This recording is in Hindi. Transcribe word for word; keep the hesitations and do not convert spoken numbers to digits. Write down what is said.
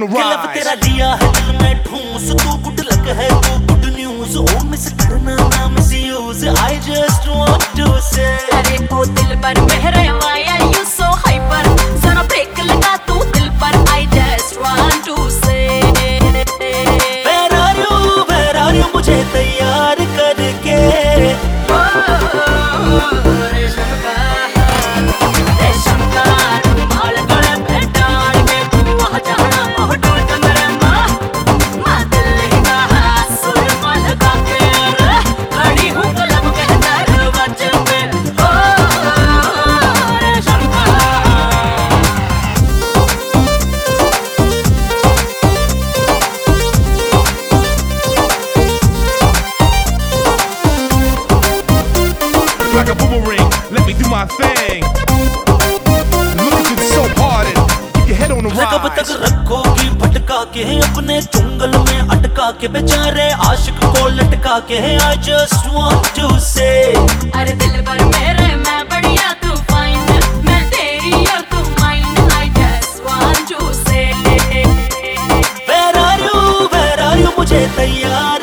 the rise. तेरा दिया है दिल में ठूस, तू गुड लक है, तू गुड न्यूज, ओ मिस करना ना misuse, I just want to say. अरे ओ दिल पर मेरे माया you so hyper, जरा ब्रेक लगा तू दिल पर, I just want to say. Where are you, where are you, मुझे तैयार करके. Like a boomerang, let me do my thing. Look at you so hard and keep your head on the कब तक rise. रखोगी भटका के अपने चुंगल में अटका के, बेचारे आशिक को लटका के. I just want to say. अरे दिल पर मेरे मैं बढ़िया तू फाइन, मैं तेरी और तू mine, I just want to say. Where are you, where are you, मुझे तैयार